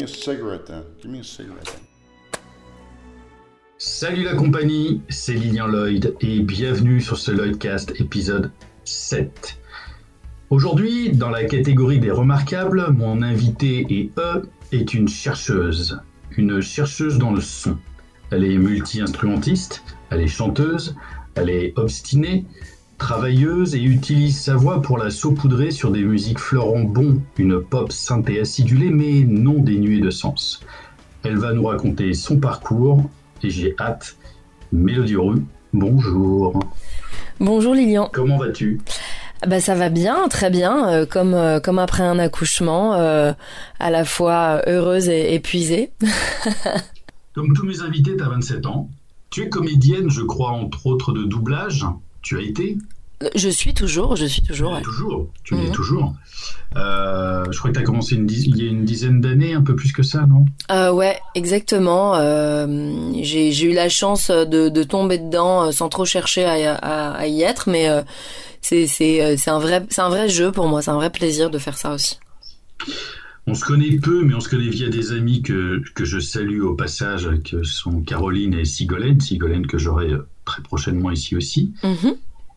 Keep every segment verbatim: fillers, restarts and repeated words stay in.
cigarette then. Give me a cigarette then. Salut la compagnie, c'est Lilian Lloyd et bienvenue sur ce Lloydcast épisode sept. Aujourd'hui, dans la catégorie des remarquables, mon invité et E est une chercheuse, une chercheuse dans le son. Elle est multi-instrumentiste, elle est chanteuse, elle est obstinée, travailleuse et utilise sa voix pour la saupoudrer sur des musiques fleurant bon, une pop synthé acidulée mais non dénuée de sens. Elle va nous raconter son parcours et j'ai hâte. Mélodie Roux, bonjour. Bonjour Lilian. Comment vas-tu ? Bah ça va bien, très bien, euh, comme euh, comme après un accouchement, euh, à la fois heureuse et épuisée. Comme tous mes invités, tu as vingt-sept ans. Tu es comédienne, je crois, entre autres de doublage. Tu as été ? Je suis toujours, je suis toujours. Tu ouais. toujours, tu mmh. l'es toujours. Euh, je crois que tu as commencé une diz- il y a une dizaine d'années, un peu plus que ça, non ? euh, Ouais, exactement. Euh, j'ai, j'ai eu la chance de, de tomber dedans sans trop chercher à, à, à y être, mais euh, c'est, c'est, c'est, un vrai, c'est un vrai jeu pour moi, c'est un vrai plaisir de faire ça aussi. On se connaît peu, mais on se connaît via des amis que, que je salue au passage, que sont Caroline et Sigolène. Sigolène que j'aurai très prochainement ici aussi. Mmh.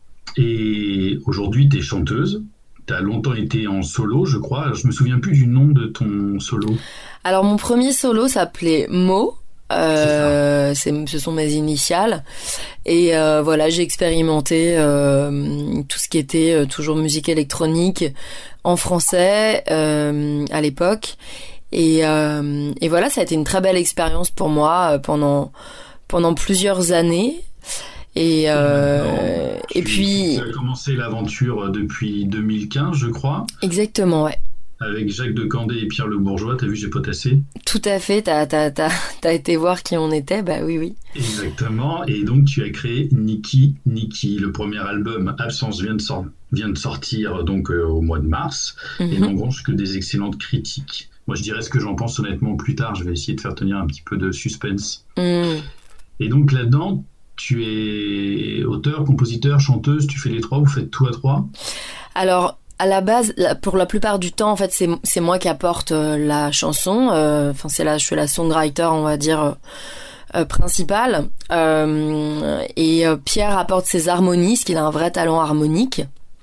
Et aujourd'hui, tu es chanteuse. Tu as longtemps été en solo, je crois. Alors, je me souviens plus du nom de ton solo. Alors, mon premier solo s'appelait Mo. Euh, c'est, c'est, ce sont mes initiales. Et euh, voilà, j'ai expérimenté euh, tout ce qui était euh, toujours musique électronique en français euh, à l'époque. Et, euh, et voilà, ça a été une très belle expérience pour moi euh, pendant, pendant plusieurs années. Et, euh, tu, et puis... Tu as commencé l'aventure depuis deux mille quinze, je crois. Exactement, ouais. Avec Jacques de Candé et Pierre Le Bourgeois, t'as vu, j'ai potassé. Tout à fait, t'as, t'as, t'as, t'as été voir qui on était, bah oui, oui. Exactement, et donc tu as créé Niki Niki. Le premier album, Absence, vient de, sor- vient de sortir donc euh, au mois de mars, mm-hmm. et n'engrange que des excellentes critiques. Moi, je dirais ce que j'en pense honnêtement plus tard, je vais essayer de faire tenir un petit peu de suspense. Mm. Et donc là-dedans, tu es auteur, compositeur, chanteuse, tu fais les trois, vous faites tout à trois ? Alors... À la base, pour la plupart du temps, en fait, c'est c'est moi qui apporte euh, la chanson. Enfin, euh, c'est là, je suis la songwriter, on va dire euh, euh, principale. Euh, et euh, Pierre apporte ses harmonies, parce qu'il a un vrai talent harmonique.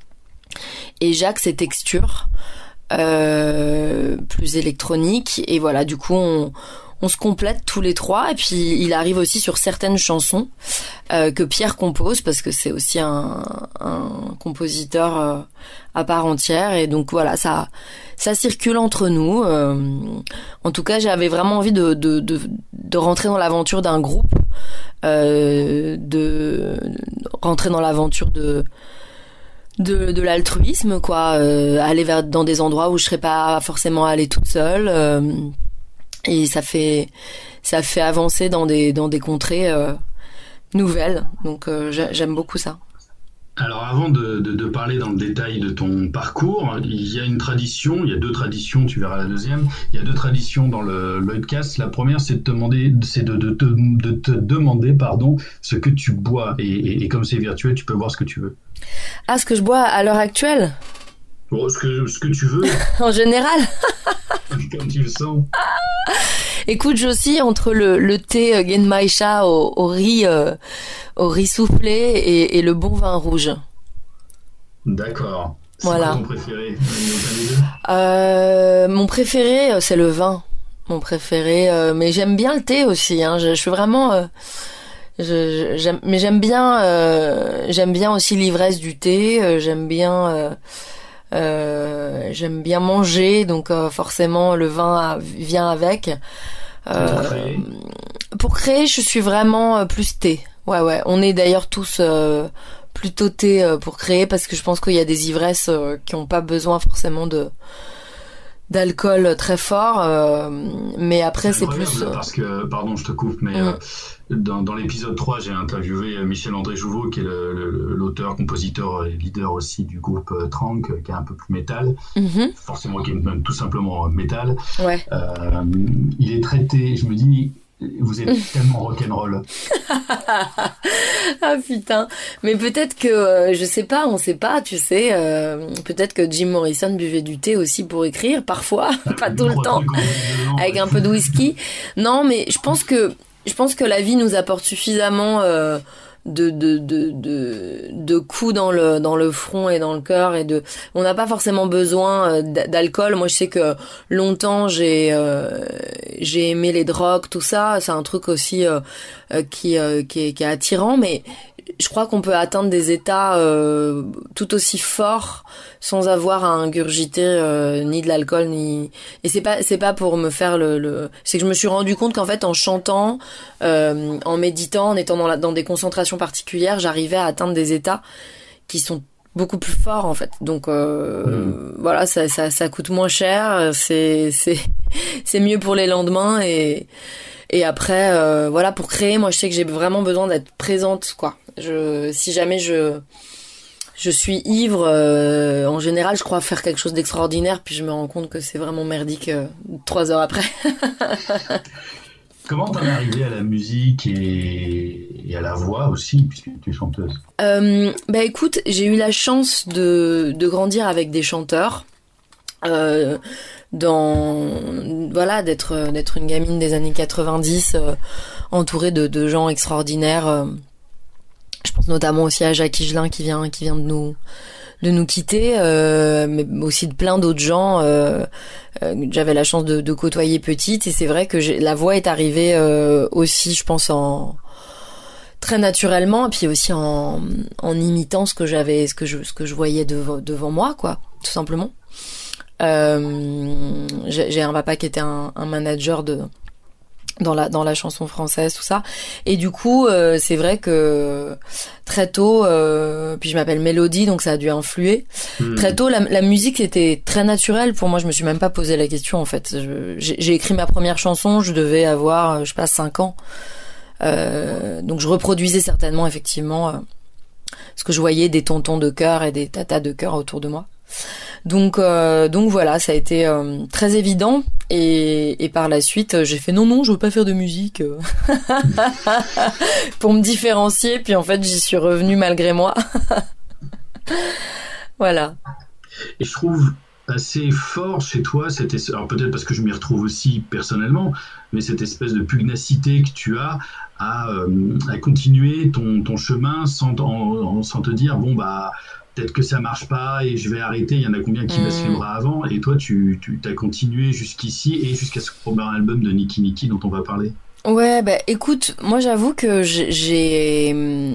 Et Jacques ses textures, euh, plus électroniques. Et voilà, du coup, on on se complète tous les trois. Et puis, il arrive aussi sur certaines chansons euh, que Pierre compose, parce que c'est aussi un, un compositeur euh, à part entière. Et donc, voilà, ça, ça circule entre nous. Euh, en tout cas, j'avais vraiment envie de, de, de, de rentrer dans l'aventure d'un groupe, euh, de rentrer dans l'aventure de... De, de l'altruisme, quoi. Euh, aller vers, dans des endroits où je serais pas forcément allée toute seule. Euh, Et ça fait, ça fait avancer dans des, dans des contrées euh, nouvelles. Donc euh, j'aime beaucoup ça. Alors avant de, de, de parler dans le détail de ton parcours, il y a une tradition, il y a deux traditions, tu verras la deuxième. Il y a deux traditions dans le Lloydcast. La première, c'est de te demander, c'est de, de, de, de te demander, pardon, ce que tu bois. Et, et, et comme c'est virtuel, tu peux boire ce que tu veux. Ah, ce que je bois à l'heure actuelle ? Bon, ce que, ce que tu veux. En général. Comme tu le sens. Écoute, j'oscille entre le, le thé Genmaisha au, au riz, euh, au riz soufflé et, et le bon vin rouge. D'accord. C'est voilà. Quoi ton préféré ? euh, Mon préféré, c'est le vin. Mon préféré, euh, mais j'aime bien le thé aussi. Hein. Je, je suis vraiment, euh, je, j'aime, mais j'aime bien, euh, j'aime bien aussi l'ivresse du thé. Euh, j'aime bien. Euh, Euh, j'aime bien manger, donc euh, forcément le vin a, vient avec. Euh, pour, créer. pour créer, je suis vraiment euh, plus thé. Ouais, ouais. On est d'ailleurs tous euh, plutôt thé euh, pour créer, parce que je pense qu'il y a des ivresses euh, qui n'ont pas besoin forcément de d'alcool très fort, euh, mais après c'est, c'est plus... Parce que, pardon, je te coupe, mais mmh. euh, dans, dans l'épisode trois, j'ai interviewé Michel-André Jouveau, qui est le, le, l'auteur, compositeur et leader aussi du groupe euh, Trank, qui est un peu plus métal, mmh. forcément qui est même tout simplement métal. Ouais. Euh, il est traité, je me dis, Vous êtes tellement rock'n'roll. Ah putain, mais peut-être que euh, je sais pas, on sait pas, tu sais. Euh, peut-être que Jim Morrison buvait du thé aussi pour écrire, parfois, pas tout le temps, avec un peu de whisky. Non, mais je pense que je pense que la vie nous apporte suffisamment euh, de de de de de coups dans le dans le front et dans le cœur, et de on n'a pas forcément besoin d'alcool. Moi je sais que longtemps j'ai euh, j'ai aimé les drogues, tout ça, c'est un truc aussi euh, qui euh, qui est qui est attirant, mais je crois qu'on peut atteindre des états euh, tout aussi forts sans avoir à ingurgiter euh, ni de l'alcool ni, et c'est pas c'est pas pour me faire le, le... c'est que je me suis rendu compte qu'en fait en chantant, euh, en méditant, en étant dans la, dans des concentrations particulières, j'arrivais à atteindre des états qui sont beaucoup plus forts en fait. Donc euh, mmh. voilà, ça ça ça coûte moins cher, c'est c'est c'est mieux pour les lendemains, et Et après, euh, voilà, pour créer, moi, je sais que j'ai vraiment besoin d'être présente, quoi. Je, si jamais je, je suis ivre, euh, en général, je crois faire quelque chose d'extraordinaire, puis je me rends compte que c'est vraiment merdique euh, trois heures après. Comment t'en es arrivée à la musique et, et à la voix aussi, puisque tu es chanteuse? euh, Bah écoute, j'ai eu la chance de, de grandir avec des chanteurs. Euh, dans voilà d'être d'être une gamine des années quatre-vingt-dix, euh, entourée de, de gens extraordinaires. euh, je pense notamment aussi à Jacques Higelin qui vient qui vient de nous de nous quitter, euh, mais aussi de plein d'autres gens euh, euh, j'avais la chance de, de côtoyer petite, et c'est vrai que j'ai, la voix est arrivée euh, aussi, je pense, en très naturellement, et puis aussi en en imitant ce que j'avais ce que je ce que je voyais devant devant moi, quoi, tout simplement. Euh, j'ai, j'ai un papa qui était un, un manager de dans la dans la chanson française, tout ça, et du coup euh, c'est vrai que très tôt, euh, puis je m'appelle Mélodie, donc ça a dû influer. Mmh. Très tôt, la, la musique était très naturelle pour moi. Je me suis même pas posé la question en fait. Je, j'ai, j'ai écrit ma première chanson, je devais avoir, je sais pas, cinq ans. Euh, donc je reproduisais certainement effectivement euh, ce que je voyais des tontons de chœur et des tatas de chœur autour de moi. Donc euh, donc voilà, ça a été euh, très évident, et, et par la suite j'ai fait non non je veux pas faire de musique pour me différencier, puis en fait j'y suis revenue malgré moi. Voilà. Et je trouve assez fort chez toi, cette es- alors peut-être parce que je m'y retrouve aussi personnellement, mais cette espèce de pugnacité que tu as à, euh, à continuer ton, ton chemin sans, en, sans te dire bon bah peut-être que ça marche pas et je vais arrêter, il y en a combien qui mmh. baissent les bras avant, et toi tu, tu as continué jusqu'ici et jusqu'à ce premier album de Niki Niki dont on va parler. Ouais, bah écoute, moi j'avoue que j'ai, j'ai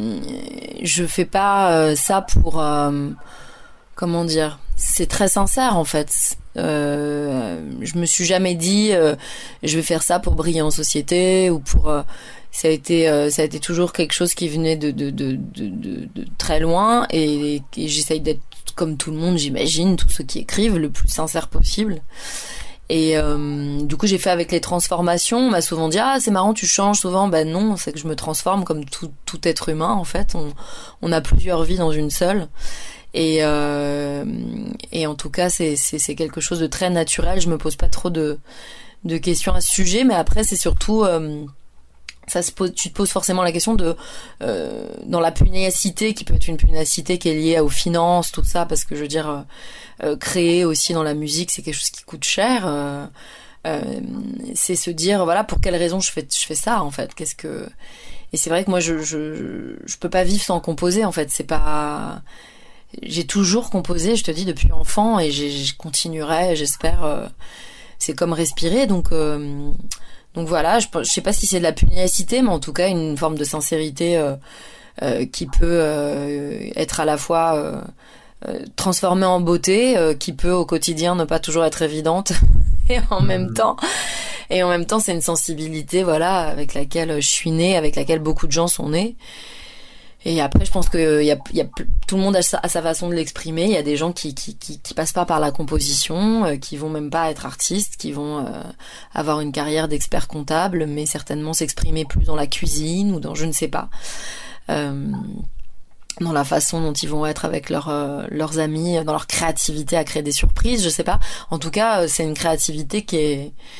je fais pas euh, ça pour euh, comment dire, c'est très sincère en fait. Euh, je me suis jamais dit euh, je vais faire ça pour briller en société ou pour euh, ça a été euh, ça a été toujours quelque chose qui venait de de de de, de, de très loin, et, et j'essaye d'être comme tout le monde, j'imagine, tous ceux qui écrivent, le plus sincère possible. Et euh, du coup j'ai fait avec les transformations. On m'a souvent dit ah c'est marrant tu changes souvent. Ben non, c'est que je me transforme comme tout tout être humain en fait. On on a plusieurs vies dans une seule. Et euh, et en tout cas c'est c'est c'est quelque chose de très naturel. Je me pose pas trop de de questions à ce sujet, mais après c'est surtout euh, ça se pose, tu te poses forcément la question de euh, dans la pugnacité, qui peut être une pugnacité qui est liée aux finances, tout ça, parce que je veux dire euh, euh, créer aussi dans la musique c'est quelque chose qui coûte cher. Euh, euh, c'est se dire voilà pour quelle raison je fais je fais ça en fait. Qu'est-ce que et c'est vrai que moi je je je peux pas vivre sans composer en fait. C'est pas j'ai toujours composé, je te dis, depuis enfant, et j'ai, je continuerai, j'espère. Euh, c'est comme respirer, donc. Euh, Donc voilà, je, je sais pas si c'est de la pugnacité, mais en tout cas une forme de sincérité euh, euh, qui peut euh, être à la fois euh, euh, transformée en beauté, euh, qui peut au quotidien ne pas toujours être évidente, et en mmh. même temps, et en même temps c'est une sensibilité, voilà, avec laquelle je suis née, avec laquelle beaucoup de gens sont nés. Et après, je pense que y a, y a, tout le monde a sa, a sa façon de l'exprimer. Il y a des gens qui, qui, qui, qui passent pas par la composition, euh, qui vont même pas être artistes, qui vont euh, avoir une carrière d'expert comptable, mais certainement s'exprimer plus dans la cuisine ou dans je ne sais pas, euh, dans la façon dont ils vont être avec leurs euh, leurs amis, dans leur créativité à créer des surprises. Je sais pas. En tout cas, c'est une créativité qui est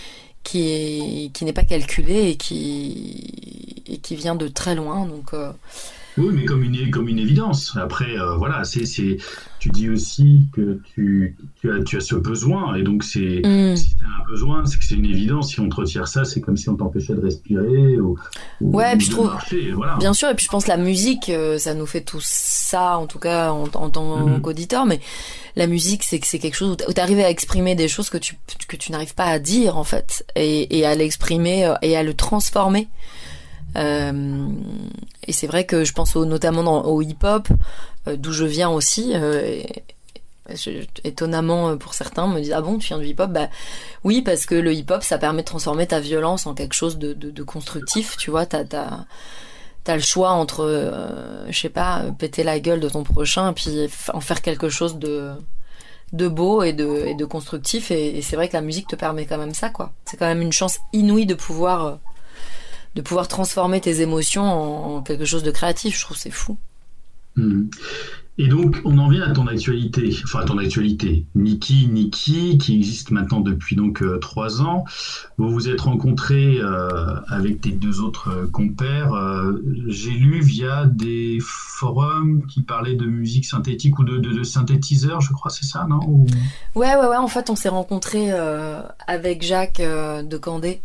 qui est qui n'est pas calculé et qui et qui vient de très loin. Donc euh... oui, mais comme une comme une évidence. Après, euh, voilà, c'est c'est. Tu dis aussi que tu tu as tu as ce besoin et donc c'est mm. si tu as un besoin, c'est que c'est une évidence. Si on te retire ça, c'est comme si on t'empêchait de respirer ou, ou ouais, ou puis de je trouve marcher. Voilà. Bien sûr, et puis je pense que la musique, euh, ça nous fait tout ça, en tout cas en, en tant mm. qu'auditeur, mais la musique, c'est que c'est quelque chose où tu arrives à exprimer des choses que tu que tu n'arrives pas à dire en fait, et, et à l'exprimer et à le transformer. Euh, et c'est vrai que je pense au, notamment dans, au hip-hop, euh, d'où je viens aussi. Euh, et, je, étonnamment pour certains me disent ah bon tu viens du hip-hop, bah oui parce que le hip-hop ça permet de transformer ta violence en quelque chose de, de, de constructif, tu vois, t'as, t'as, t'as le choix entre euh, je sais pas péter la gueule de ton prochain et puis en faire quelque chose de de beau et de, et de constructif, et, et c'est vrai que la musique te permet quand même ça, quoi. C'est quand même une chance inouïe de pouvoir euh, de pouvoir transformer tes émotions en, en quelque chose de créatif. Je trouve que c'est fou. Mmh. Et donc, on en vient à ton actualité, enfin à ton actualité. Niki, Niki, qui existe maintenant depuis donc euh, trois ans. Vous vous êtes rencontrés euh, avec tes deux autres euh, compères. Euh, j'ai lu via des forums qui parlaient de musique synthétique ou de, de, de synthétiseurs, je crois, c'est ça, non? Ou... Ouais, ouais, ouais. En fait, on s'est rencontrés euh, avec Jacques euh, de Candé.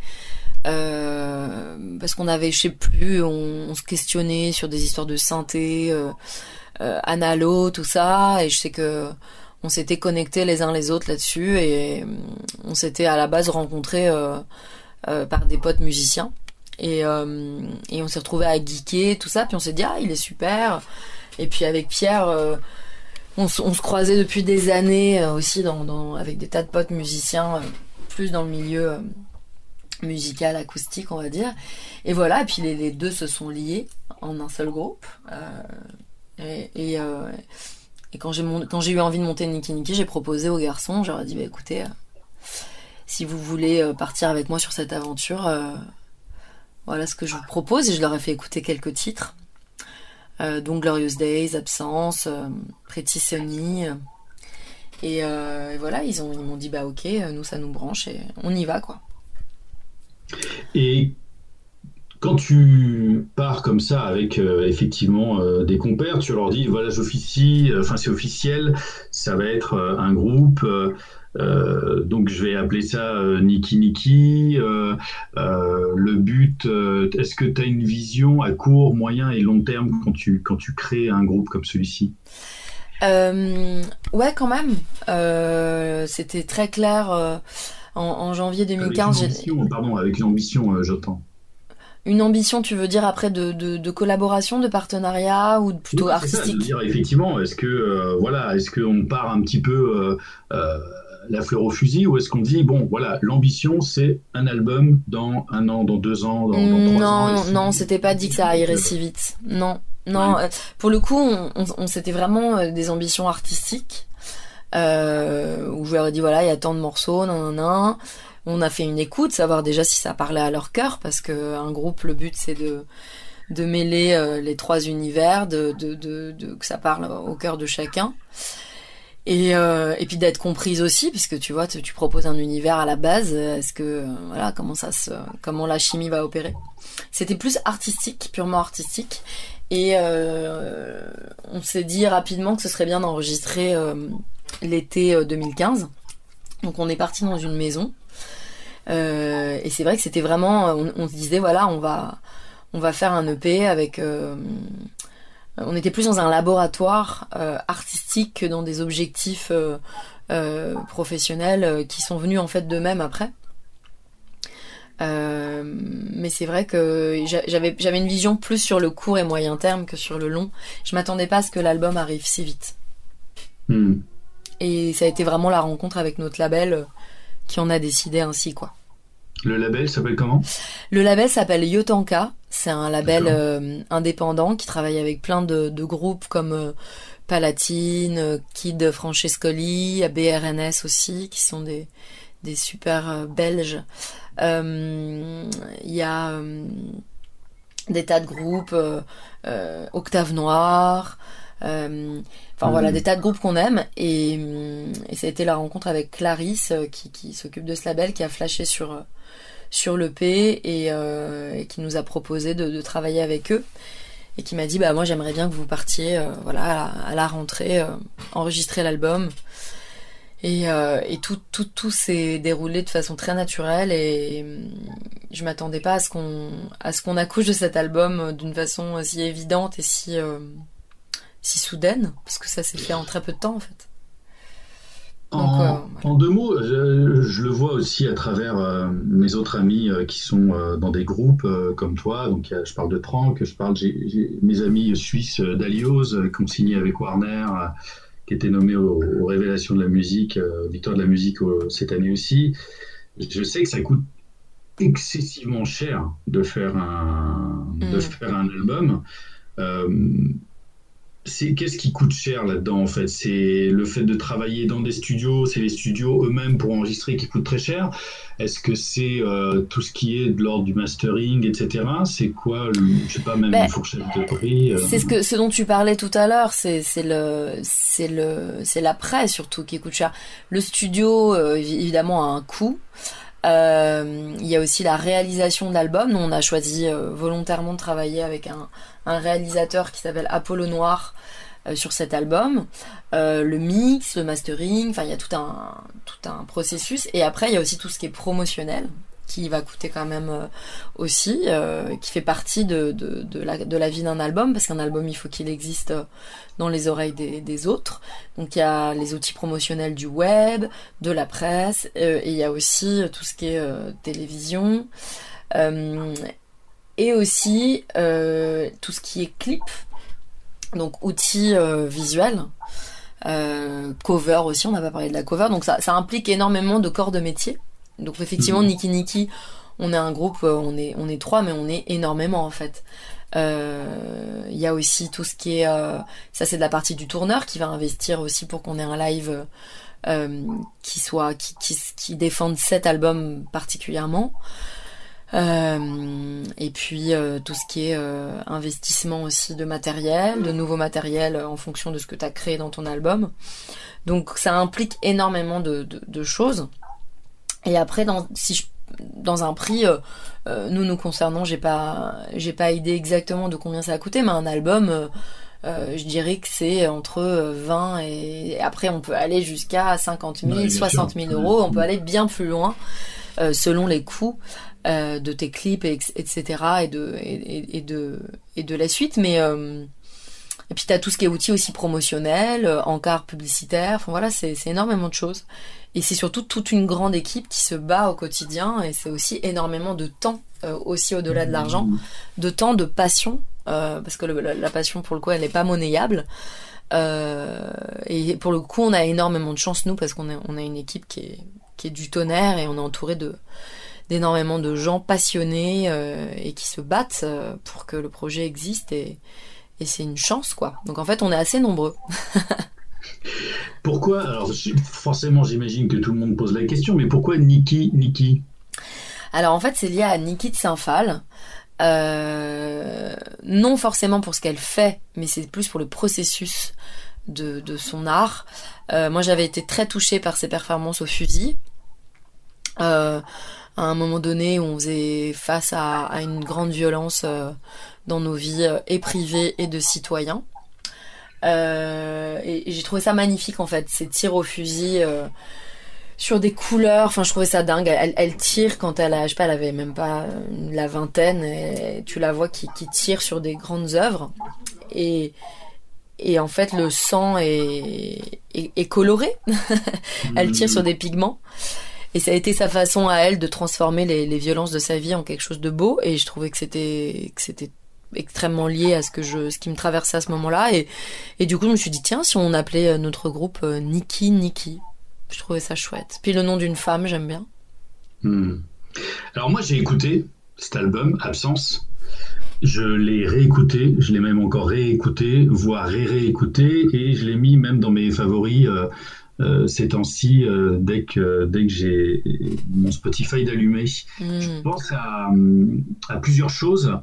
Euh, parce qu'on avait, je sais plus, on, on se questionnait sur des histoires de synthé, euh, euh, analo, tout ça, et je sais que on s'était connectés les uns les autres là-dessus, et on s'était à la base rencontrés euh, euh, par des potes musiciens, et, euh, et on s'est retrouvés à geeker, tout ça, puis on s'est dit ah il est super, et puis avec Pierre euh, on, on se croisait depuis des années euh, aussi dans, dans, avec des tas de potes musiciens, euh, plus dans le milieu euh, musical, acoustique, on va dire. Et voilà, et puis les, les deux se sont liés en un seul groupe. Euh, et et, euh, et quand, j'ai mon, quand j'ai eu envie de monter Niki Niki, j'ai proposé aux garçons, j'aurais dit, bah, écoutez, euh, si vous voulez euh, partir avec moi sur cette aventure, euh, voilà ce que je vous propose. Et je leur ai fait écouter quelques titres. Euh, donc Glorious Days, Absence, euh, Pretty Sunny. Euh, et, euh, et voilà, ils, ont, ils m'ont dit, bah ok, nous ça nous branche et on y va, quoi. Et quand tu pars comme ça avec euh, effectivement euh, des compères, tu leur dis voilà j'officie, enfin c'est officiel, ça va être euh, un groupe, euh, euh, donc je vais appeler ça euh, Niki Niki. Euh, euh, le but, euh, est-ce que tu as une vision à court, moyen et long terme quand tu quand tu crées un groupe comme celui-ci? Euh, ouais, quand même. Euh, c'était très clair. Euh, en, en janvier deux mille quinze, avec une ambition, pardon, avec une ambition, euh, j'entends. Une ambition, tu veux dire après de, de, de collaboration, de partenariat ou plutôt oui, artistique? C'est ça, de dire effectivement, est-ce que euh, voilà, est-ce qu'on part un petit peu euh, euh, la fleur au fusil, ou est-ce qu'on dit bon voilà, l'ambition c'est un album dans un an, dans deux ans, dans, dans trois non, ans? Non, non, c'était pas dit que ça irait si vite. Non, non. Ouais. Pour le coup, on, on, on c'était vraiment des ambitions artistiques. Euh, où je leur ai dit voilà, il y a tant de morceaux, nan, nan, nan. On a fait une écoute, savoir déjà si ça parlait à leur cœur, parce que un groupe, le but c'est de de mêler euh, les trois univers, de, de de de que ça parle au cœur de chacun, et euh, et puis d'être comprise aussi, puisque tu vois, tu, tu proposes un univers à la base, est-ce que euh, voilà comment ça se comment la chimie va opérer. C'était plus artistique, purement artistique, et euh, on s'est dit rapidement que ce serait bien d'enregistrer euh, l'été deux mille quinze. Donc on est parti dans une maison. Euh, et c'est vrai que c'était vraiment, on, on se disait voilà, on va, on va faire un E P avec. Euh, on était plus dans un laboratoire euh, artistique que dans des objectifs euh, euh, professionnels euh, qui sont venus en fait d'eux-mêmes après. Euh, mais c'est vrai que j'avais, j'avais une vision plus sur le court et moyen terme que sur le long. Je m'attendais pas à ce que l'album arrive si vite. Mm. Et ça a été vraiment la rencontre avec notre label euh, qui en a décidé ainsi, quoi. Le label s'appelle comment? Le label s'appelle Yotanka. C'est un label euh, indépendant qui travaille avec plein de, de groupes comme euh, Palatine, euh, Kid Francescoli, B R N S aussi, qui sont des, des super euh, belges. Il euh, y a euh, des tas de groupes, euh, euh, Octave Noir, Euh, enfin mmh. voilà, des tas de groupes qu'on aime. Et, et ça a été la rencontre avec Clarisse, qui, qui s'occupe de ce label, qui a flashé sur, sur l'E P et, euh, et qui nous a proposé de, de travailler avec eux. Et qui m'a dit, bah moi j'aimerais bien que vous partiez euh, voilà, à, la, à la rentrée, euh, enregistrer l'album. Et, euh, et tout, tout, tout s'est déroulé de façon très naturelle et, et je m'attendais pas à ce qu'on, à ce qu'on accouche de cet album d'une façon si évidente et si, euh, si soudaine, parce que ça s'est fait en très peu de temps en fait. Donc, en, euh, voilà. en deux mots, je, je le vois aussi à travers euh, mes autres amis euh, qui sont euh, dans des groupes euh, comme toi. Donc, euh, je parle de Trank, je parle, j'ai, j'ai mes amis suisses euh, d'Alios euh, qui ont signé avec Warner, euh, qui étaient nommés aux, aux Révélations de la musique, euh, Victoire de la musique euh, cette année aussi. Je sais que ça coûte excessivement cher de faire un, mmh. de faire un album. Euh, C'est, qu'est-ce qui coûte cher là-dedans en fait ? C'est le fait de travailler dans des studios, c'est les studios eux-mêmes pour enregistrer qui coûtent très cher ? Est-ce que c'est euh, tout ce qui est de l'ordre du mastering, et cetera ? C'est quoi, le, je sais pas, même ben, une fourchette de prix euh... C'est ce, que, ce dont tu parlais tout à l'heure, c'est, c'est, le, c'est, le, c'est l'après surtout qui coûte cher. Le studio, euh, évidemment, a un coût. Euh, il y a aussi la réalisation de l'album. Nous, on a choisi euh, volontairement de travailler avec un, un réalisateur qui s'appelle Apollo Noir euh, sur cet album. Euh, le mix, le mastering, enfin il y a tout un, tout un processus. Et après, il y a aussi tout ce qui est promotionnel, qui va coûter quand même euh, aussi, euh, qui fait partie de, de, de, la, de la vie d'un album, parce qu'un album, il faut qu'il existe dans les oreilles des, des autres. Donc il y a les outils promotionnels du web, de la presse, euh, et il y a aussi tout ce qui est euh, télévision, euh, et aussi euh, tout ce qui est clip, donc outils euh, visuels, euh, cover aussi, on n'a pas parlé de la cover, donc ça, ça implique énormément de corps de métier. Donc effectivement, mmh. Niki Niki, on est un groupe, on est, on est trois, mais on est énormément en fait. Il euh, y a aussi tout ce qui est, euh, ça c'est de la partie du tourneur qui va investir aussi pour qu'on ait un live euh, qui soit, qui, qui, qui défende cet album particulièrement. Euh, et puis euh, tout ce qui est euh, investissement aussi de matériel, de nouveaux matériels en fonction de ce que tu as créé dans ton album. Donc ça implique énormément de, de, de choses. Et après, dans, si je, dans un prix, euh, euh, nous nous concernant, j'ai pas, j'ai pas idée exactement de combien ça a coûté, mais un album, euh, euh, je dirais que c'est entre vingt et, et après on peut aller jusqu'à cinquante mille, ouais, soixante mille euros, on peut aller bien plus loin euh, selon les coûts euh, de tes clips, et, etc. et de et, et de et de la suite, mais euh, et puis t'as tout ce qui est outils aussi promotionnels, euh, encarts publicitaires, enfin voilà, c'est c'est énormément de choses. Et c'est surtout toute une grande équipe qui se bat au quotidien, et c'est aussi énormément de temps, euh, aussi au-delà de l'argent, de temps, de passion, euh, parce que le, la, la passion pour le coup elle n'est pas monnayable. Euh, et pour le coup on a énormément de chance nous, parce qu'on a, on a une équipe qui est, qui est du tonnerre, et on est entouré de, d'énormément de gens passionnés euh, et qui se battent euh, pour que le projet existe, et, et c'est une chance quoi. Donc en fait on est assez nombreux. Pourquoi, alors forcément j'imagine que tout le monde pose la question, mais pourquoi Niki Niki ? Alors en fait c'est lié à Niki de Saint-Phal, euh, non forcément pour ce qu'elle fait, mais c'est plus pour le processus de, de son art. Euh, moi j'avais été très touchée par ses performances au fusil, euh, à un moment donné où on faisait face à, à une grande violence euh, dans nos vies euh, et privées et de citoyens. Euh, et, et j'ai trouvé ça magnifique en fait, ces tirs au fusil euh, sur des couleurs, enfin je trouvais ça dingue. Elle, elle tire quand elle a, je sais pas, elle avait même pas la vingtaine, et tu la vois qui, qui tire sur des grandes œuvres, et et en fait le sang est est, est coloré. Elle tire sur des pigments, et ça a été sa façon à elle de transformer les, les violences de sa vie en quelque chose de beau, et je trouvais que c'était que c'était extrêmement lié à ce que je, ce qui me traversait à ce moment-là, et, et du coup je me suis dit tiens, si on appelait notre groupe euh, Niki Niki, je trouvais ça chouette. Puis le nom d'une femme, j'aime bien. Hmm. Alors moi j'ai écouté cet album Absence, je l'ai réécouté, je l'ai même encore réécouté, voire ré-réécouté, et je l'ai mis même dans mes favoris euh, euh, ces temps-ci, euh, dès que dès que j'ai mon Spotify d'allumé. Hmm. Je pense à, à plusieurs choses.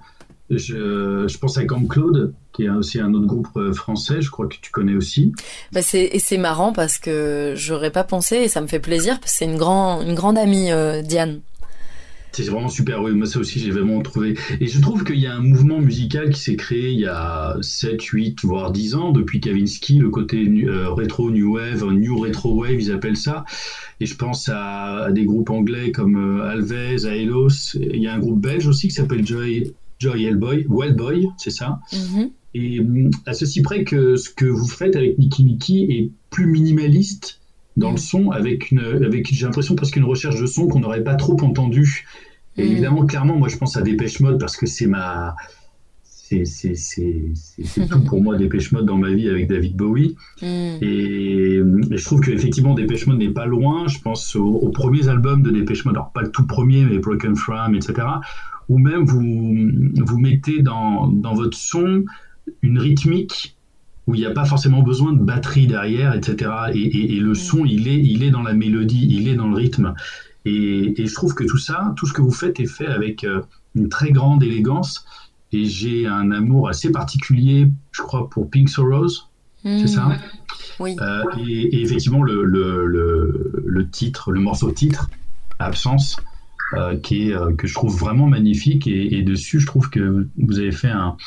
Je, je pense à Camp Claude, qui est aussi un autre groupe français, je crois que tu connais aussi. Bah c'est, et c'est marrant parce que j'aurais pas pensé et ça me fait plaisir parce que c'est une, grand, une grande amie, euh, Diane. C'est vraiment super, oui, moi ça aussi j'ai vraiment trouvé. Et je trouve qu'il y a un mouvement musical qui s'est créé il y a sept, huit, voire dix ans, depuis Kavinsky, le côté euh, rétro new wave, new retro wave, ils appellent ça. Et je pense à, à des groupes anglais comme euh, Alves, Aelos. Il y a un groupe belge aussi qui s'appelle Joy, Joy Hellboy, Wellboy, c'est ça. Mm-hmm. Et à ceci près que ce que vous faites avec Niki Niki est plus minimaliste dans le son, avec une, avec j'ai l'impression presque une recherche de son qu'on n'aurait pas trop entendu. Et mmh. évidemment, clairement, moi je pense à Dépêche Mode parce que c'est ma, c'est c'est c'est c'est, c'est tout pour moi Dépêche Mode dans ma vie avec David Bowie. Mmh. Et, et je trouve que effectivement Dépêche Mode n'est pas loin. Je pense aux, aux premiers albums de Dépêche Mode, alors pas le tout premier, mais Broken Frame, et cetera. Ou même vous vous mettez dans dans votre son une rythmique où il n'y a pas forcément besoin de batterie derrière, et cetera. Et, et, et le son, il est, il est dans la mélodie, il est dans le rythme. Et, et je trouve que tout ça, tout ce que vous faites est fait avec euh, une très grande élégance. Et j'ai un amour assez particulier, je crois, pour Pink Sorrows. Mmh. C'est ça ? Oui. Euh, et, et effectivement, le, le, le, le titre, le morceau titre, Absence, euh, qui est, euh, que je trouve vraiment magnifique. Et, et dessus, je trouve que vous avez fait un...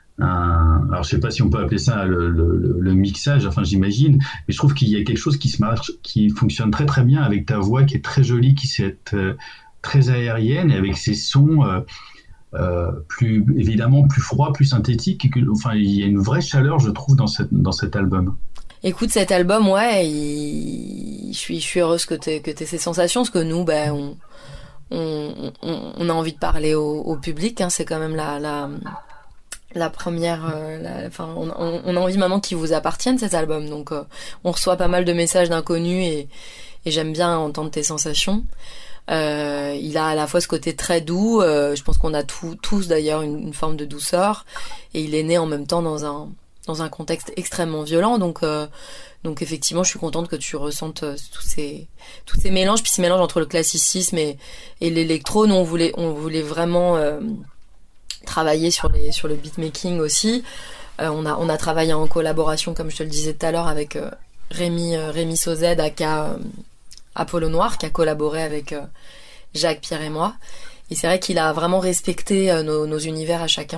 Un, alors je sais pas si on peut appeler ça le, le, le mixage, enfin j'imagine, mais je trouve qu'il y a quelque chose qui se marche, qui fonctionne très très bien avec ta voix qui est très jolie, qui est euh, très aérienne et avec ses sons euh, euh, plus évidemment plus froids, plus synthétiques. Et que, enfin il y a une vraie chaleur, je trouve, dans cette dans cet album. Écoute, cet album, ouais, il... je suis je suis heureuse que t'aies que t'aies ces sensations, parce que nous, ben on on, on, on a envie de parler au, au public, hein, c'est quand même la la la première, euh, la, enfin, on, on, on a envie maintenant qu'ils vous appartiennent, cet album. Donc, euh, on reçoit pas mal de messages d'inconnus et, et j'aime bien entendre tes sensations. Euh, il a à la fois ce côté très doux. Euh, je pense qu'on a tout, tous d'ailleurs une, une forme de douceur. Et il est né en même temps dans un dans un contexte extrêmement violent. Donc, euh, donc effectivement, je suis contente que tu ressentes euh, tous ces tous ces mélanges, puis ces mélanges entre le classicisme et et l'électro. Nous, on voulait on voulait vraiment euh, travailler sur les sur le beatmaking aussi. Euh, on a on a travaillé en collaboration, comme je te le disais tout à l'heure, avec euh, Rémi euh, Rémi Sauzet, aka euh, Apollo Noir, qui a collaboré avec euh, Jacques, Pierre et moi. Et c'est vrai qu'il a vraiment respecté euh, nos, nos univers à chacun.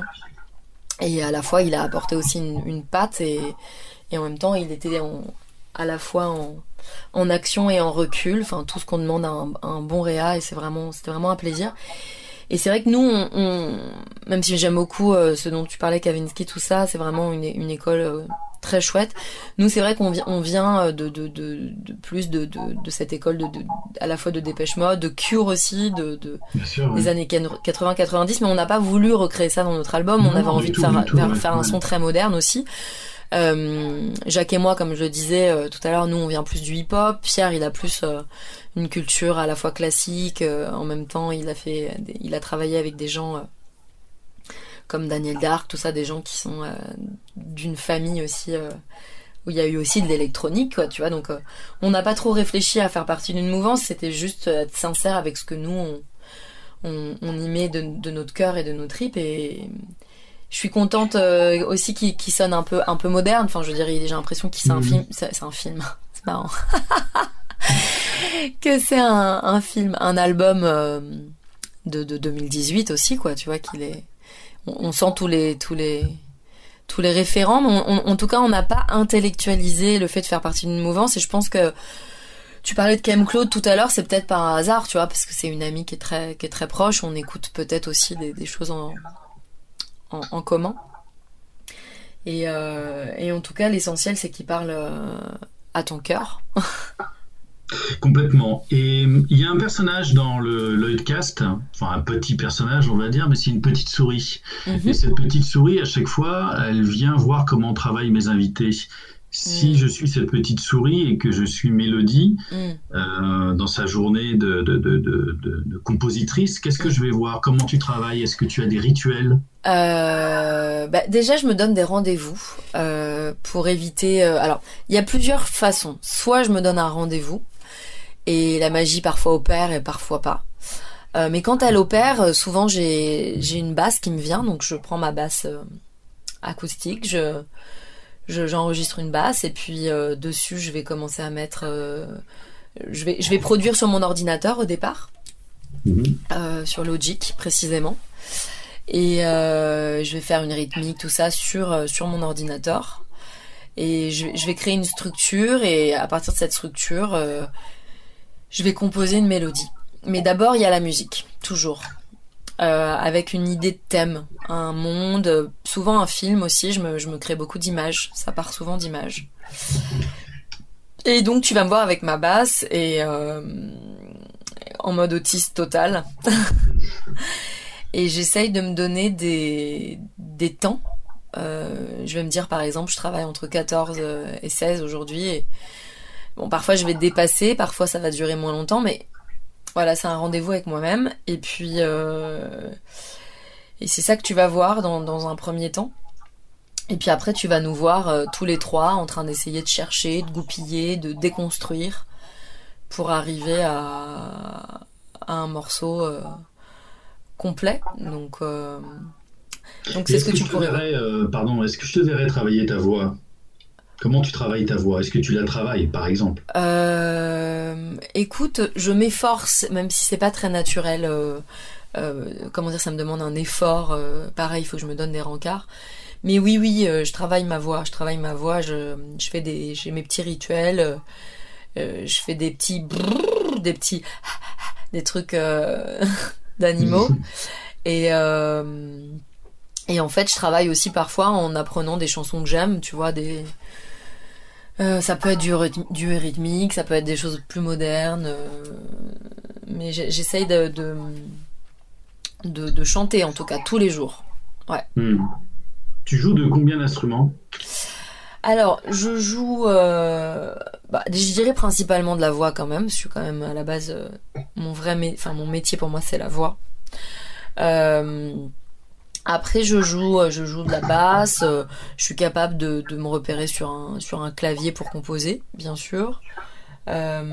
Et à la fois, il a apporté aussi une, une patte et et en même temps, il était en, à la fois en en action et en recul. Enfin, tout ce qu'on demande à un, à un bon réa, et c'est vraiment c'était vraiment un plaisir. Et c'est vrai que nous, on, on, même si j'aime beaucoup euh, ce dont tu parlais, Kavinsky, tout ça, c'est vraiment une, une école euh, très chouette. Nous, c'est vrai qu'on vient, on vient de, de, de, de plus de, de, de cette école de, de, à la fois de Dépêche Mode, de Cure aussi, de, de sûr, des oui. années quatre-vingts quatre-vingt-dix, mais on n'a pas voulu recréer ça dans notre album. Non, on avait envie de faire, tout, faire, ouais, faire un son très moderne aussi. Euh, Jacques et moi, comme je le disais euh, tout à l'heure, nous on vient plus du hip-hop. Pierre, il a plus euh, une culture à la fois classique. Euh, en même temps, il a fait, il a travaillé avec des gens euh, comme Daniel Dark, tout ça, des gens qui sont euh, d'une famille aussi euh, où il y a eu aussi de l'électronique, quoi. Tu vois, donc euh, on n'a pas trop réfléchi à faire partie d'une mouvance. C'était juste être sincère avec ce que nous on, on, on y met de, de notre cœur et de nos tripes. Et je suis contente euh, aussi qu'il, qu'il sonne un peu un peu moderne. Enfin, je veux dire, j'ai l'impression que c'est un mmh. film. C'est, c'est un film. C'est marrant. que c'est un, un film, un album euh, de, de deux mille dix-huit aussi, quoi. Tu vois qu'il est. On, on sent tous les tous les tous les référents, mais on, on, en tout cas, on n'a pas intellectualisé le fait de faire partie d'une mouvance. Et je pense que tu parlais de Camp Claude tout à l'heure, c'est peut-être par hasard, tu vois, parce que c'est une amie qui est très qui est très proche. On écoute peut-être aussi des, des choses en En, en commun et, euh, et en tout cas l'essentiel c'est qu'il parle euh, à ton cœur. Complètement. Et il y a un personnage dans le Lloydcast, enfin un petit personnage on va dire, mais c'est une petite souris. Mm-hmm. Et cette petite souris, à chaque fois, elle vient voir comment travaillent mes invités. Si mm. je suis cette petite souris et que je suis Mélodie mm. euh, dans sa journée de, de, de, de, de, de compositrice, qu'est-ce que mm. je vais voir? Comment tu travailles? Est-ce que tu as des rituels? euh, bah, Déjà, je me donne des rendez-vous euh, pour éviter... Euh, alors, il y a plusieurs façons. Soit je me donne un rendez-vous et la magie parfois opère et parfois pas. Euh, mais quand elle opère, souvent j'ai j'ai une basse qui me vient, donc je prends ma basse euh, acoustique, je, je j'enregistre une basse et puis euh, dessus je vais commencer à mettre, euh, je vais je vais produire sur mon ordinateur au départ, mmh. euh, sur Logic précisément, et euh, je vais faire une rythmique tout ça sur sur mon ordinateur et je, je vais créer une structure et à partir de cette structure, euh, je vais composer une mélodie. Mais d'abord, il y a la musique, toujours. Euh, avec une idée de thème, un monde, souvent un film aussi, je me, je me crée beaucoup d'images, ça part souvent d'images. Et donc, tu vas me voir avec ma basse et euh, en mode autiste total. Et j'essaye de me donner des, des temps. Euh, je vais me dire, par exemple, je travaille entre quatorze et seize aujourd'hui. Et bon, parfois, je vais dépasser, parfois, ça va durer moins longtemps, mais voilà, c'est un rendez-vous avec moi-même. Et puis, euh, et c'est ça que tu vas voir dans, dans un premier temps. Et puis après, tu vas nous voir euh, tous les trois en train d'essayer de chercher, de goupiller, de déconstruire pour arriver à, à un morceau euh, complet. Donc, euh, donc c'est ce que, que tu pourrais. Verrais, euh, pardon, est-ce que je te verrais travailler ta voix ? Comment tu travailles ta voix ? Est-ce que tu la travailles, par exemple ? euh, Écoute, je m'efforce, même si c'est pas très naturel. Euh, euh, comment dire, ça me demande un effort. Euh, pareil, il faut que je me donne des rencarts. Mais oui, oui, euh, je travaille ma voix. Je travaille ma voix. Je, je fais des, j'ai mes petits rituels. Euh, je fais des petits, brrr, des petits, des trucs euh, d'animaux. Et euh, et en fait, je travaille aussi parfois en apprenant des chansons que j'aime. Tu vois, des Euh, ça peut être du, rythmi- du rythmique, ça peut être des choses plus modernes, euh, mais j'essaye de, de, de, de chanter en tout cas tous les jours. Ouais. Mmh. Tu joues de combien d'instruments ? Alors, je joue, euh, bah, je dirais principalement de la voix quand même. Je suis quand même à la base, euh, mon vrai, mé- enfin mon métier pour moi c'est la voix. Euh, Après, je joue, je joue de la basse. Euh, je suis capable de, de me repérer sur un, sur un clavier pour composer, bien sûr. Euh,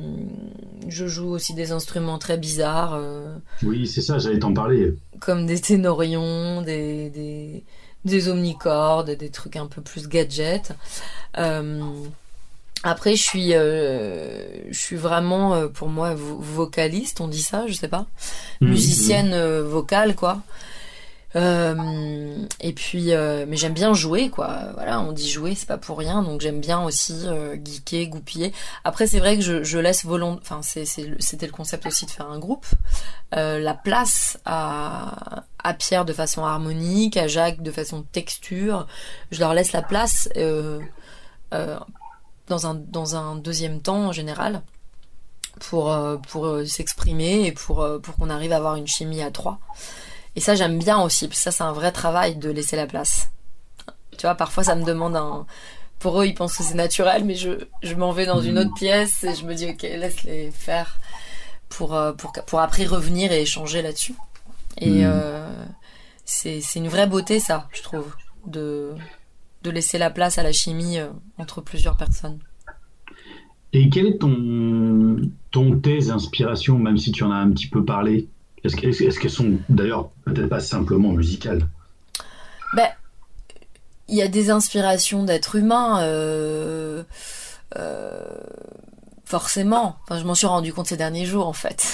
je joue aussi des instruments très bizarres. Euh, oui, c'est ça, j'allais t'en parler. Comme des ténorions, des, des, des omnicordes, des trucs un peu plus gadgets. Euh, après, je suis, euh, je suis vraiment, euh, pour moi, vo- vocaliste, on dit ça, je sais pas. Mmh, Musicienne mmh. Euh, vocale, quoi. Euh, et puis, euh, mais j'aime bien jouer, quoi. Voilà, on dit jouer, c'est pas pour rien. Donc j'aime bien aussi euh, geeker, goupiller. Après, c'est vrai que je, je laisse volont. Enfin, c'est, c'est, c'était le concept aussi de faire un groupe. Euh, la place à, à Pierre de façon harmonique, à Jacques de façon texture. Je leur laisse la place euh, euh, dans un dans un deuxième temps en général pour euh, pour euh, s'exprimer et pour euh, pour qu'on arrive à avoir une chimie à trois. Et ça, j'aime bien aussi, parce que ça, c'est un vrai travail de laisser la place. Tu vois, parfois, ça me demande un... Pour eux, ils pensent que c'est naturel, mais je, je m'en vais dans une autre pièce et je me dis, ok, laisse-les faire pour, pour, pour après revenir et échanger là-dessus. Et mmh. euh, c'est, c'est une vraie beauté, ça, je trouve, de, de laisser la place à la chimie euh, entre plusieurs personnes. Et quelle est ton, ton thèse d'inspiration, même si tu en as un petit peu parlé ? Est-ce, est-ce, est-ce qu'elles sont d'ailleurs peut-être pas simplement musicales ? Ben, il y a des inspirations d'êtres humains, euh, euh, forcément. Enfin, je m'en suis rendu compte ces derniers jours, en fait.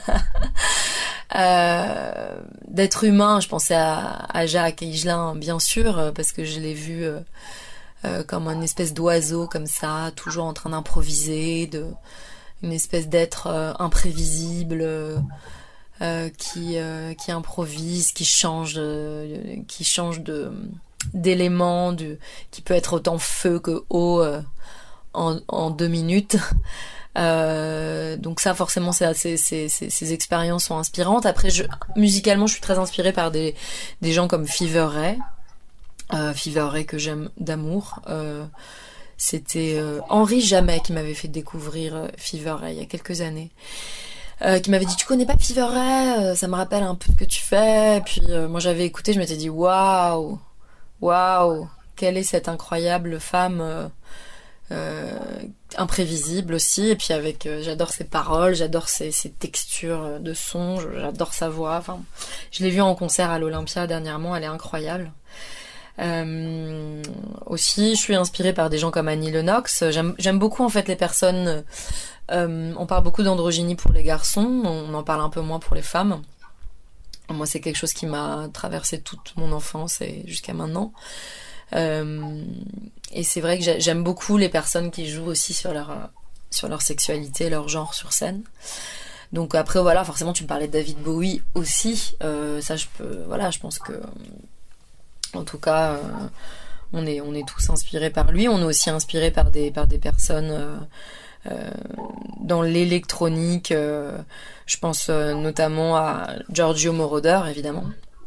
euh, d'êtres humains, je pensais à, à Jacques Higelin, bien sûr, parce que je l'ai vu euh, euh, comme une espèce d'oiseau, comme ça, toujours en train d'improviser, de, une espèce d'être euh, imprévisible. Euh, Euh, qui euh, qui improvise, qui change, euh, qui change de d'éléments, de, qui peut être autant feu que eau euh, en en deux minutes. Euh, donc ça, forcément, c'est, c'est, c'est, c'est, ces expériences sont inspirantes. Après, je, musicalement, je suis très inspirée par des des gens comme Fever Ray, euh, Fever Ray que j'aime d'amour. Euh, c'était euh, Henri Jamet qui m'avait fait découvrir euh, Fever Ray il y a quelques années. Euh, qui m'avait dit tu connais pas Fever Ray, euh, ça me rappelle un peu ce que tu fais. Et puis euh, moi j'avais écouté, je m'étais dit waouh, waouh, quelle est cette incroyable femme euh, euh, imprévisible aussi. Et puis avec, euh, j'adore ses paroles, j'adore ses, ses textures de son, j'adore sa voix. Enfin, je l'ai vue en concert à l'Olympia dernièrement, elle est incroyable. Euh, aussi, je suis inspirée par des gens comme Annie Lennox. J'aime, j'aime beaucoup en fait les personnes. Euh, on parle beaucoup d'androgynie pour les garçons, on en parle un peu moins pour les femmes. Moi, c'est quelque chose qui m'a traversé toute mon enfance et jusqu'à maintenant. Euh, et c'est vrai que j'aime beaucoup les personnes qui jouent aussi sur leur sur leur sexualité, leur genre sur scène. Donc après voilà, forcément tu me parlais de David Bowie aussi. Euh, ça je peux, voilà, je pense que en tout cas euh, on est on est tous inspirés par lui. On est aussi inspirés par des par des personnes euh, euh, dans l'électronique. Euh, je pense euh, notamment à Giorgio Moroder évidemment.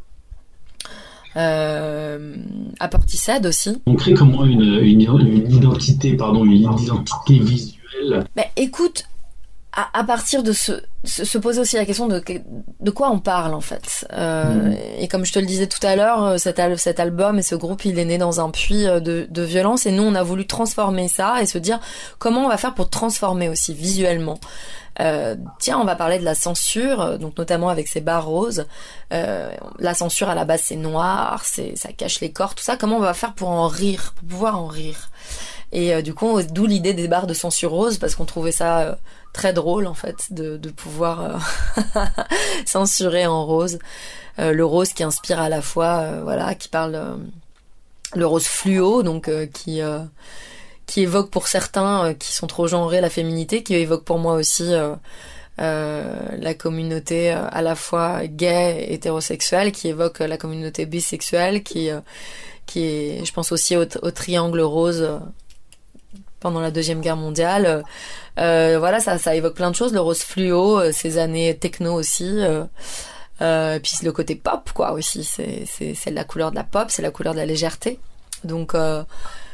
Euh, à Portishead aussi. On crée comment une, une, une identité, pardon, une identité visuelle. Ben écoute, à, à partir de ce, se, se poser aussi la question de de quoi on parle en fait. Euh, mmh. Et comme je te le disais tout à l'heure, cet, al- cet album et ce groupe, il est né dans un puits de, de violence et nous on a voulu transformer ça et se dire comment on va faire pour transformer aussi visuellement. Euh, tiens, on va parler de la censure, donc notamment avec ces barres roses. Euh, la censure à la base c'est noir, c'est ça cache les corps, tout ça. Comment on va faire pour en rire, pour pouvoir en rire. Et euh, du coup, d'où l'idée des barres de censure rose parce qu'on trouvait ça euh, très drôle en fait de, de pouvoir euh, censurer en rose. Euh, le rose qui inspire à la fois, euh, voilà, qui parle euh, le rose fluo, donc euh, qui euh, qui évoque pour certains euh, qui sont trop genrés la féminité, qui évoque pour moi aussi euh, euh, la communauté euh, à la fois gay, hétérosexuelle, qui évoque euh, la communauté bisexuelle, qui euh, qui est, je pense aussi au, au triangle rose euh, pendant la Deuxième Guerre mondiale. Euh, voilà, ça, ça évoque plein de choses. Le rose fluo, euh, ces années techno aussi. Euh, euh, puis le côté pop, quoi, aussi. C'est, c'est, c'est la couleur de la pop, c'est la couleur de la légèreté. Donc, euh,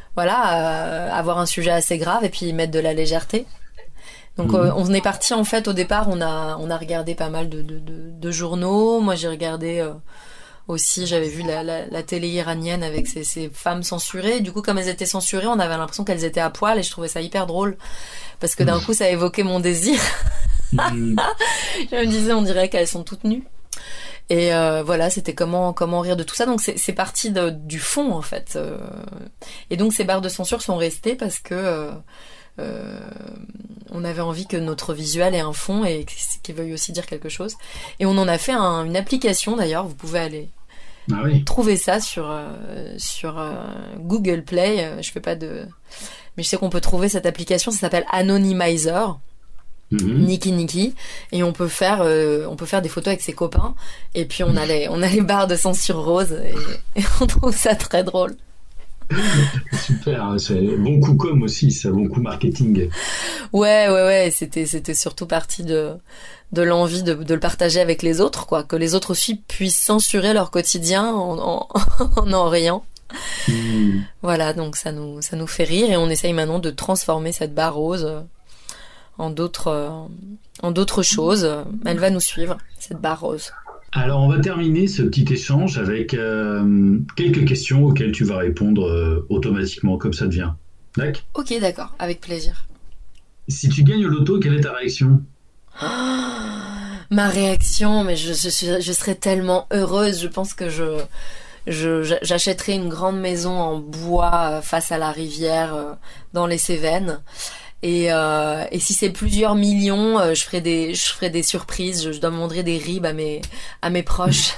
voilà, euh, avoir un sujet assez grave et puis mettre de la légèreté. Donc, mmh. euh, on est parti, en fait, au départ, on a, on a regardé pas mal de, de, de, de journaux. Moi, j'ai regardé... Euh, aussi, j'avais vu la, la, la télé iranienne avec ces, ces femmes censurées. Du coup, comme elles étaient censurées, on avait l'impression qu'elles étaient à poil et je trouvais ça hyper drôle. Parce que d'un coup, ça évoquait mon désir. Mmh. Je me disais, on dirait qu'elles sont toutes nues. Et euh, voilà, c'était comment comment rire de tout ça. Donc, c'est, c'est parti de, du fond, en fait. Euh, et donc, ces barres de censure sont restées parce que... Euh, Euh, on avait envie que notre visuel ait un fond et qu'il veuille aussi dire quelque chose. Et on en a fait un, une application d'ailleurs, vous pouvez aller ah oui. trouver ça sur, euh, sur euh, Google Play. Euh, je fais pas de... Mais je sais qu'on peut trouver cette application, ça s'appelle Anonymizer. Mm-hmm. Niki Niki, et on peut faire euh, on peut faire des photos avec ses copains et puis on a les, on a les barres de censure rose et, et on trouve ça très drôle. Super, c'est bon coup com aussi, c'est bon coup marketing. Ouais, ouais, ouais, c'était, c'était surtout parti de, de l'envie de, de le partager avec les autres, quoi, que les autres aussi puissent censurer leur quotidien en en, en, en riant. Mmh. Voilà, donc ça nous, ça nous fait rire et on essaye maintenant de transformer cette barre rose en d'autres, en d'autres choses. Elle va nous suivre, cette barre rose. Alors, on va terminer ce petit échange avec euh, quelques questions auxquelles tu vas répondre euh, automatiquement, comme ça te vient. D'accord ? Ok, d'accord, avec plaisir. Si tu gagnes au loto, quelle est ta réaction ? Oh, ma réaction, mais je, je, je serais tellement heureuse. Je pense que je, je, j'achèterais une grande maison en bois face à la rivière dans les Cévennes. Et, euh, et si c'est plusieurs millions, euh, je ferai des, je ferai des surprises. Je, je demanderai des ribs à mes, à mes proches.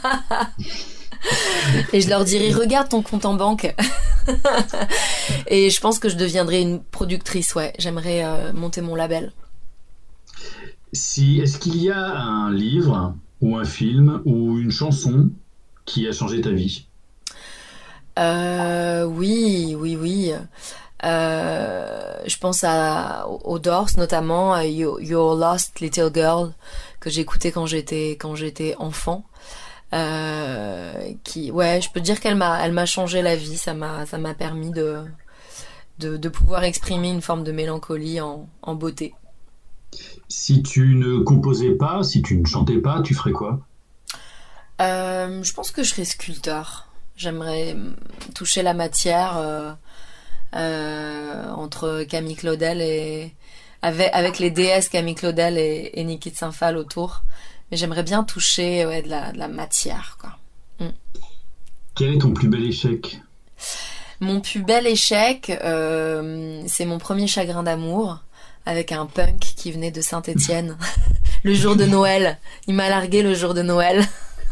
Et je leur dirai, regarde ton compte en banque. Et je pense que je deviendrai une productrice, ouais. J'aimerais euh, monter mon label. Si, est-ce qu'il y a un livre ou un film ou une chanson qui a changé ta vie ? Euh, oui, oui, oui. Euh, je pense à aux Doors notamment, à Your Lost Little Girl que j'écoutais quand j'étais quand j'étais enfant. Euh, qui, ouais, je peux dire qu'elle m'a elle m'a changé la vie. Ça m'a ça m'a permis de de de pouvoir exprimer une forme de mélancolie en en beauté. Si tu ne composais pas, si tu ne chantais pas, tu ferais quoi ? Euh, je pense que je serais sculpteur. J'aimerais toucher la matière. Euh, euh, entre Camille Claudel et avec, avec les déesses Camille Claudel et, et Niki de Saint-Phalle autour. Mais j'aimerais bien toucher ouais, de, la, de la matière, quoi. Mm. Quel est ton plus bel échec ? Mon plus bel échec, euh, c'est mon premier chagrin d'amour avec un punk qui venait de Saint-Étienne le jour de Noël. Il m'a largué le jour de Noël.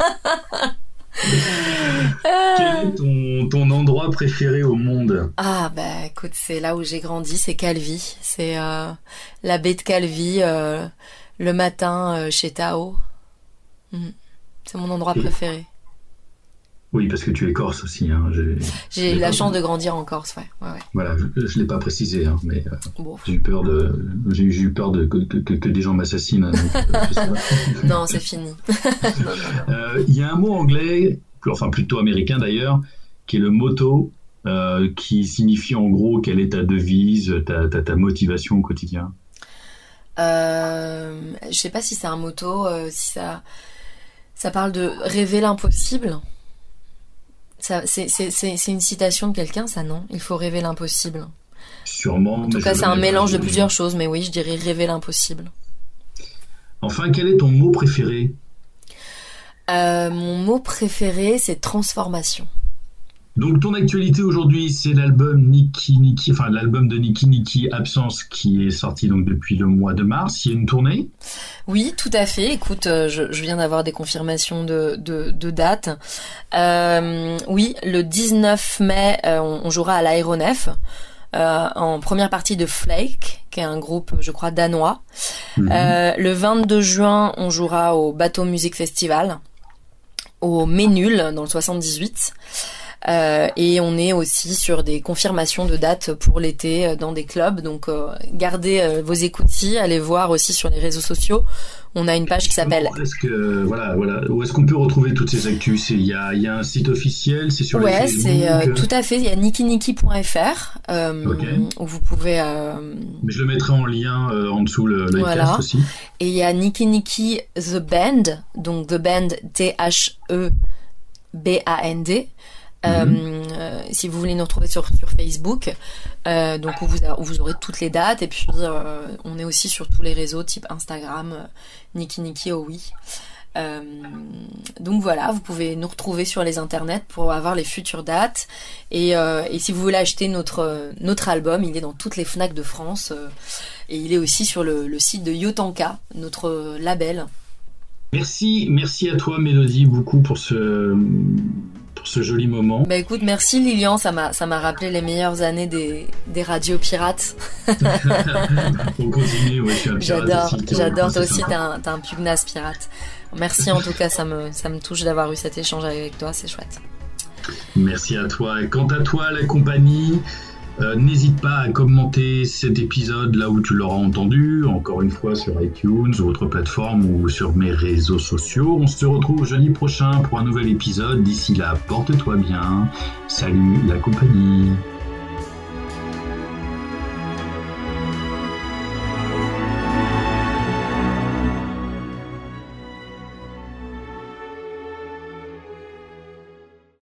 Quel est ton, ton endroit préféré au monde ? Ah bah écoute, c'est là où j'ai grandi, c'est Calvi. C'est euh, la baie de Calvi, euh, le matin euh, chez Tao. Mmh. C'est mon endroit Et... préféré. Oui, parce que tu es corse aussi. Hein. J'ai, j'ai eu la chance de grandir en Corse, ouais. ouais, ouais. Voilà, je ne l'ai pas précisé, hein, mais euh, bon. j'ai eu peur, de, j'ai, j'ai eu peur de, que, que, que des gens m'assassinent. Donc, euh, non, c'est fini. Il euh, y a un mot anglais, enfin plutôt américain d'ailleurs, qui est le motto, euh, qui signifie en gros quelle est ta devise, ta, ta, ta motivation au quotidien. Euh, je sais pas si c'est un motto, euh, si ça, ça parle de rêver l'impossible. Ça, c'est, c'est, c'est, c'est une citation de quelqu'un, ça, non ? Il faut rêver l'impossible. Sûrement. En tout cas, c'est un mélange de plusieurs choses, mais oui, je dirais rêver l'impossible. Enfin, quel est ton mot préféré ? euh, Mon mot préféré, c'est transformation. Donc, ton actualité aujourd'hui, c'est l'album Niki Niki, enfin l'album de Niki Niki Absence qui est sorti donc depuis le mois de mars. Il y a une tournée ? Oui, tout à fait. Écoute, euh, je, je viens d'avoir des confirmations de, de, de dates. Euh, oui, le dix-neuf mai, euh, on, on jouera à l'Aéronef. Euh, en première partie de Flake, qui est un groupe, je crois, danois. Mmh. Euh, le vingt-deux juin, on jouera au Bateau Music Festival, au Ménul, dans le soixante-dix-huit. Euh, et on est aussi sur des confirmations de dates pour l'été euh, dans des clubs, donc euh, gardez euh, vos écoutilles, allez voir aussi sur les réseaux sociaux. On a une page qui s'appelle. Est-ce que voilà, voilà, où est-ce qu'on peut retrouver toutes ces actus ? Il y a, il y a un site officiel, c'est sur ouais, les Facebook. Ouais, c'est euh, tout à fait. Il y a niki niki point f r euh, okay. où vous pouvez. Euh... Mais je le mettrai en lien euh, en dessous le, le voilà. podcast aussi. Et il y a Niki Niki The Band, donc The Band T H E B A N D. Euh, mmh. euh, si vous voulez nous retrouver sur, sur Facebook, euh, donc où vous, a, où vous aurez toutes les dates, et puis euh, on est aussi sur tous les réseaux type Instagram, euh, Niki Niki oh oui. Euh, donc voilà, vous pouvez nous retrouver sur les internets pour avoir les futures dates, et, euh, et si vous voulez acheter notre, notre album, il est dans toutes les Fnac de France, euh, et il est aussi sur le, le site de Yotanka, notre label. Merci, merci à toi Mélodie beaucoup pour ce... pour ce joli moment. Bah écoute, merci Lilian, ça m'a, ça m'a rappelé les meilleures années des, des radios pirates. On continue, ouais, je suis un pirate j'adore, aussi. J'adore, toi aussi, t'es un, t'es un pugnace pirate. Merci en tout cas, ça me, ça me touche d'avoir eu cet échange avec toi, c'est chouette. Merci à toi. Et quant à toi, la compagnie, euh, n'hésite pas à commenter cet épisode là où tu l'auras entendu, encore une fois sur iTunes ou autre plateforme ou sur mes réseaux sociaux. On se retrouve jeudi prochain pour un nouvel épisode. D'ici là, porte-toi bien. Salut la compagnie.